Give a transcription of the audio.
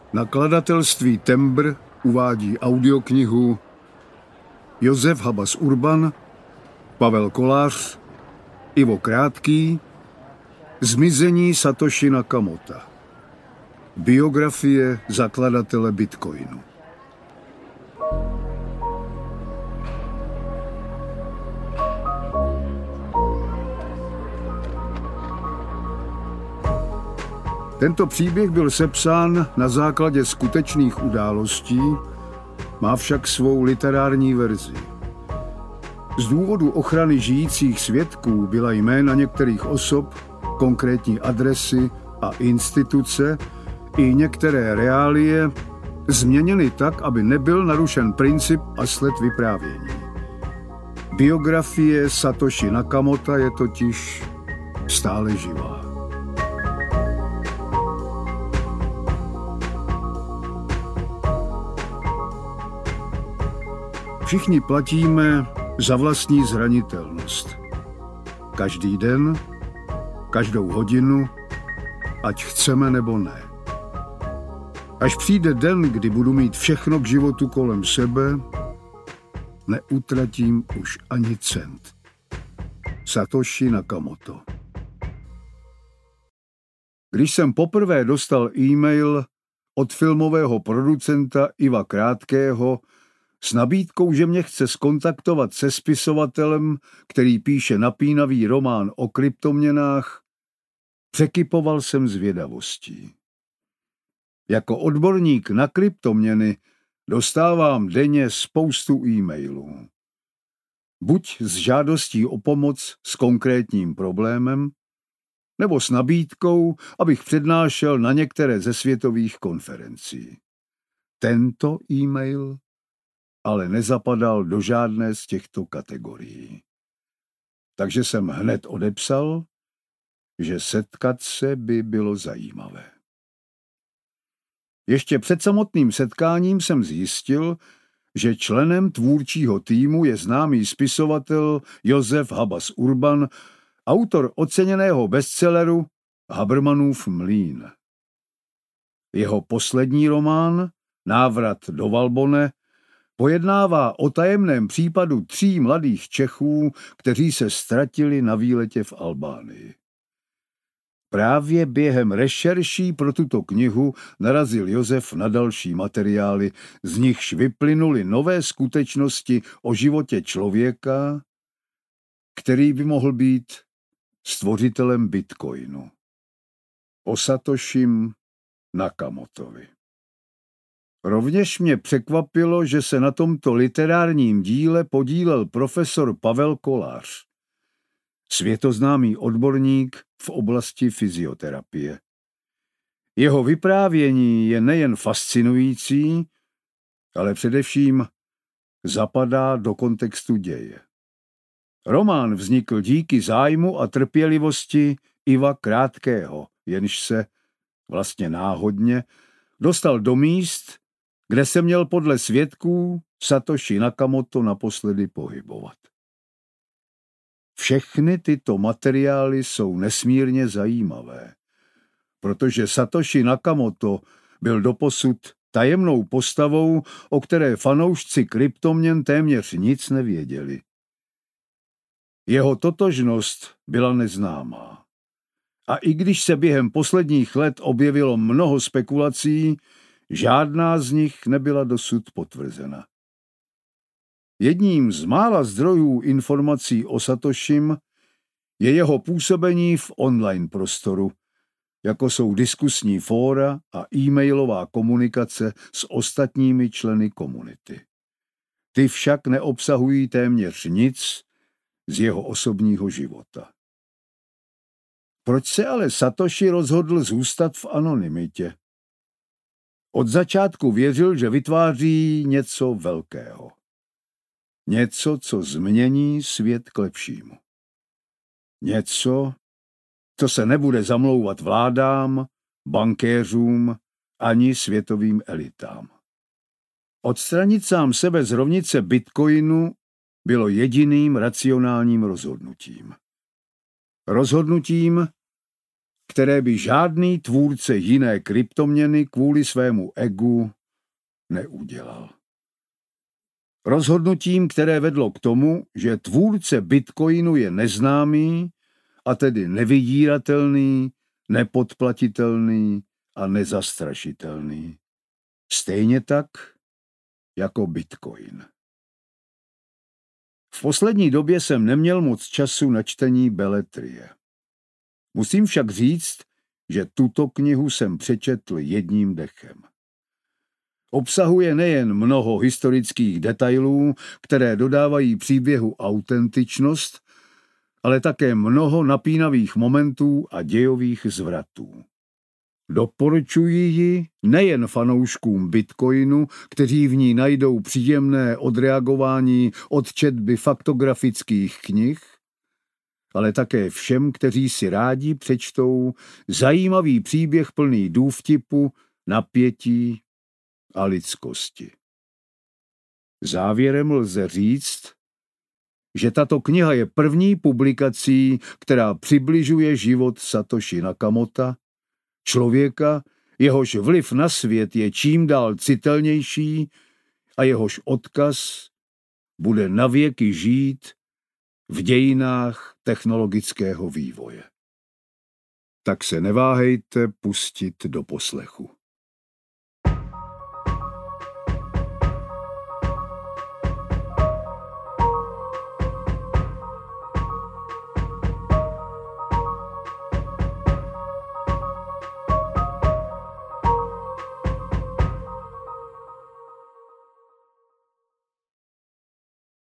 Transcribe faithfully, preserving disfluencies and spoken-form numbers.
Nakladatelství Tembr uvádí audioknihu Josef Habas Urban, Pavel Kolář, Ivo Krátký, Zmizení Satoshi Nakamota. Biografie zakladatele Bitcoinu. Tento příběh byl sepsán na základě skutečných událostí, má však svou literární verzi. Z důvodu ochrany žijících svědků byla jména některých osob, konkrétní adresy a instituce i některé reálie změněny tak, aby nebyl narušen princip a sled vyprávění. Biografie Satoshi Nakamota je totiž stále živá. Všichni platíme za vlastní zranitelnost. Každý den, každou hodinu, ať chceme nebo ne. Až přijde den, kdy budu mít všechno k životu kolem sebe, neutratím už ani cent. Satoshi Nakamoto. Když jsem poprvé dostal e-mail od filmového producenta Iva Krátkého s nabídkou, že mě chce skontaktovat se spisovatelem, který píše napínavý román o kryptoměnách, překypoval jsem zvědavostí. Jako odborník na kryptoměny dostávám denně spoustu e-mailů. Buď s žádostí o pomoc s konkrétním problémem, nebo s nabídkou, abych přednášel na některé ze světových konferencí. Tento e-mail ale nezapadal do žádné z těchto kategorií. Takže jsem hned odepsal, že setkat se by bylo zajímavé. Ještě před samotným setkáním jsem zjistil, že členem tvůrčího týmu je známý spisovatel Josef Habas Urban, autor oceněného bestselleru Habermanův mlýn. Jeho poslední román Návrat do Valbonne pojednává o tajemném případu tří mladých Čechů, kteří se ztratili na výletě v Albánii. Právě během rešerší pro tuto knihu narazil Josef na další materiály, z nichž vyplynuly nové skutečnosti o životě člověka, který by mohl být stvořitelem Bitcoinu. O Satoshim Nakamotovi. Rovněž mě překvapilo, že se na tomto literárním díle podílel profesor Pavel Kolář, světoznámý odborník v oblasti fyzioterapie. Jeho vyprávění je nejen fascinující, ale především zapadá do kontextu děje. Román vznikl díky zájmu a trpělivosti Iva Krátkého, jenž se, vlastně náhodně, dostal do míst, kde se měl podle svědků Satoshi Nakamoto naposledy pohybovat. Všechny tyto materiály jsou nesmírně zajímavé, protože Satoshi Nakamoto byl doposud tajemnou postavou, o které fanoušci kryptoměn téměř nic nevěděli. Jeho totožnost byla neznámá. A i když se během posledních let objevilo mnoho spekulací, žádná z nich nebyla dosud potvrzena. Jedním z mála zdrojů informací o Satoshim je jeho působení v online prostoru, jako jsou diskusní fóra a e-mailová komunikace s ostatními členy komunity. Ty však neobsahují téměř nic z jeho osobního života. Proč se ale Satoshi rozhodl zůstat v anonymitě? Od začátku věřil, že vytváří něco velkého. Něco, co změní svět k lepšímu. Něco, co se nebude zamlouvat vládám, bankéřům ani světovým elitám. Odstranit sám sebe z rovnice Bitcoinu bylo jediným racionálním rozhodnutím. Rozhodnutím, které by žádný tvůrce jiné kryptoměny kvůli svému egu neudělal. Rozhodnutím, které vedlo k tomu, že tvůrce Bitcoinu je neznámý, a tedy nevydíratelný, nepodplatitelný a nezastrašitelný. Stejně tak jako Bitcoin. V poslední době jsem neměl moc času na čtení beletrie. Musím však říct, že tuto knihu jsem přečetl jedním dechem. Obsahuje nejen mnoho historických detailů, které dodávají příběhu autentičnost, ale také mnoho napínavých momentů a dějových zvratů. Doporučuji ji nejen fanouškům Bitcoinu, kteří v ní najdou příjemné odreagování od četby faktografických knih, ale také všem, kteří si rádi přečtou zajímavý příběh plný důvtipu, napětí a lidskosti. Závěrem lze říct, že tato kniha je první publikací, která přibližuje život Satoshi Nakamota, člověka, jehož vliv na svět je čím dál citelnější a jehož odkaz bude navěky žít v dějinách technologického vývoje. Tak se neváhejte pustit do poslechu.